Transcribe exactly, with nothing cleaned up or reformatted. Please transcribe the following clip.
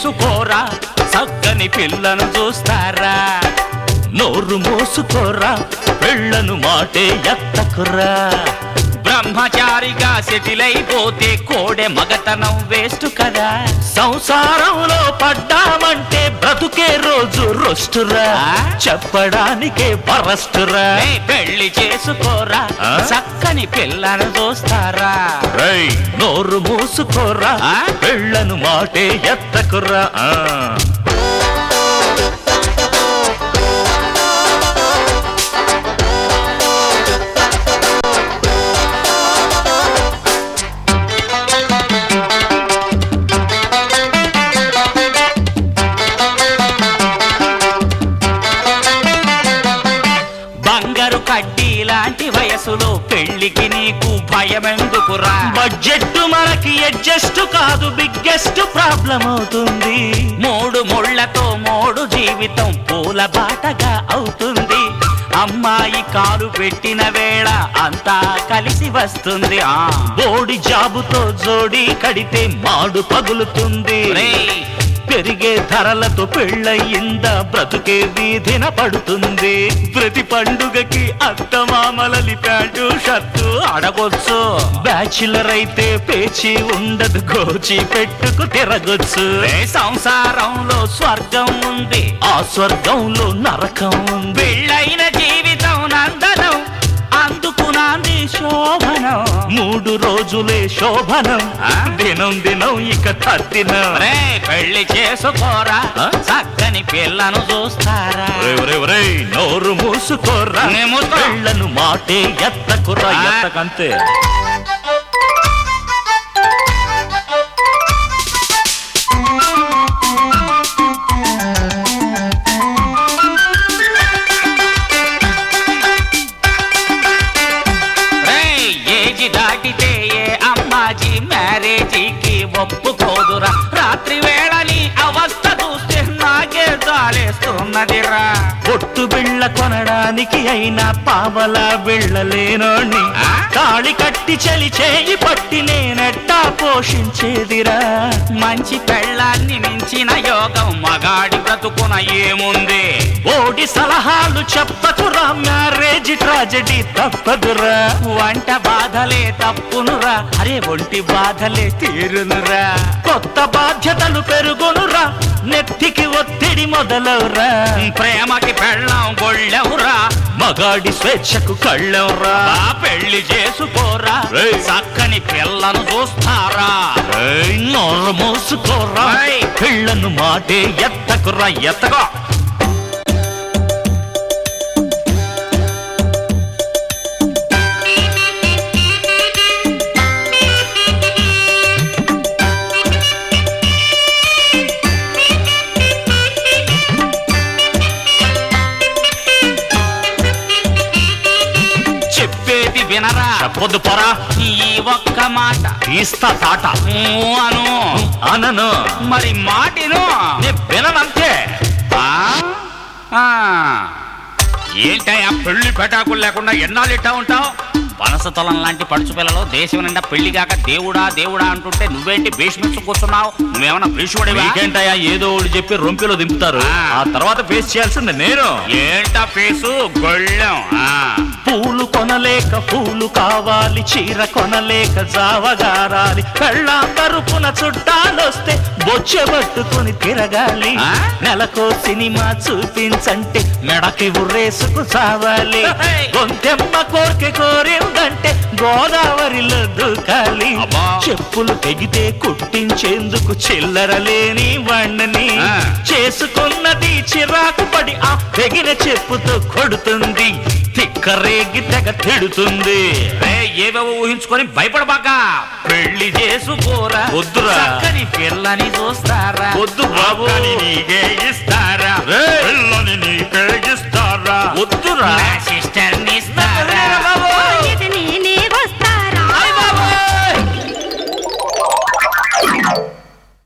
చేసుకోరా చక్కని పిల్లను చూస్తారా నోరు మోసుకోరా పెళ్ళను మాటే ఎత్తకురా బ్రహ్మచారిగా సెటిల్ అయిపోతే కోడె మగతనం వేస్ట్ కదా సంసారంలో పడ్డామంటే బ్రతుకే రోజు రొస్టురా చెప్పడానికే బరస్టురా పెళ్లి చేసుకోరా చక్కని పిల్లను చూస్తారా నోరు మూసుకోరా పెళ్ళను మాటే ఎత్తకురా బంగారు కడ్డీ లాంటి వయసులో పెళ్లికి నీకు భయమెందుకురా బడ్జెట్ మనకి అడ్జస్ట్ కాదు బిగ్గెస్ట్ ప్రాబ్లం అవుతుంది మూడు ముళ్లతో మూడు జీవితం పూల బాటగా అవుతుంది అమ్మాయి కాలు పెట్టిన వేళ అంతా కలిసి వస్తుంది ఆ బోడి జాబుతో జోడి కడితే మాడు పగులుతుంది పెరిగే ధరలతో పెళ్ళయిందా బ్రతుకే వీధిన పడుతుంది ప్రతి పండుగకి అత్తమామలలి ప్యాంటు షర్టు అడగొచ్చు బ్యాచులర్ అయితే పేచి ఉండదు గోచి పెట్టుకు తిరగొచ్చు సంసారంలో స్వర్గం ఉంది ఆ స్వర్గంలో నరకం ఉంది పెళ్ళైన జీవితం నందనం అందుకు నాంది శోభనం మూడు రోజులే శోభనం దినం దినం ఇక తద్దినం పెళ్లి చేసుకోరా చక్కని పిల్లను చూస్తారా నోరు మూసుకోరా పెళ్ళను మాటే ఎత్తకురా ఎత్తకంతే దాటితే ఏ అమ్మాజీ మ్యారేజీకి ఒప్పుకోదురా రాత్రి వేళని అవస్థ చూస్తే నాకే జాలేస్తున్నదిరా బొట్టు బిళ్ళ కొనడానికి అయినా పావలా బిళ్ళలేనోణ్ణి తాళి కట్టి చలి చేయి పట్టి నేనెట్టా పోషించేదిరా మంచి పెళ్ళాన్ని మించిన యోగం మగాడి బ్రతుకున ఏముంది ఓడి సలహాలు చెప్పకురా మ్యారేజ్ ట్రాజెడీ తప్పదురా వంట బాధలే తప్పునురా అరే ఒంటి బాధలే తీరునురా కొత్త బాధ్యతలు పెరుగునురా నెత్తికి ఒత్తిడి మొదలవురా ప్రేమకి పెళ్ళం గొళ్ళెవురా మగాడి స్వేచ్ఛకు కళ్ళెవురా పెళ్లి చేసుకోరా చక్కని పిల్లను చూస్తారా నోరు మోసుకోరా పిల్లను మాటే ఎత్తకురా ఎత్తగా చెప్పేది వినరా చెప్పొద్దు పోరా ఈ ఒక్క మాట తీస్తా తాట అను అనను మరి మాటిను విననంతే ఏంటయ్యా పెళ్లి పెటాకులు లేకుండా ఎన్నాళ్ళు ఇట్టా ఉంటావు పనసతలం లాంటి పడుచు పిల్లలు దేశం నిండా పెళ్లిగాక దేవుడా దేవుడా అంటుంటే నువ్వేంటి భీష్మించు కూర్చున్నావు నువ్వేమన్నా భీష్ముడివా ఏంటయ్యా ఏదో ఒకటి చెప్పి రొంపిలో దింపుతారు ఆ తర్వాత ఫేస్ చేయాల్సింది నేను ఏంటా ఫేసు గొళ్ళెం పూలు కొనలేక పూలు కావాలి చీర కొనలేక జావగారాలి పెళ్ళాం తరపున చుట్టాలొస్తే బొచ్చె పట్టుకుని తిరగాలి నెలకో సినిమా చూపించంటే మెడకి ఉర్రేసుకు చావాలి గొంతెమ్మ కోరిక కోరిందంటే గోదావరిలో దూకాలి చెప్పులు తెగితే కుట్టించేందుకు చిల్లర లేని వాణ్ణని చేసుకున్నది చిరాకు పడి ఆ తెగిన చెప్పుతో కొడుతుంది తిక్కరేగి తెగ తిడుతుంది ఏవేవో ఊహించుకొని భయపడబాక పెళ్లి చేసుకోరా వద్దురా చక్కని పిల్లని చూస్తారా వద్దు బాబు నీకే ఇస్తారా పిల్లని నీకే ఇస్తారా వద్దురా సిస్టర్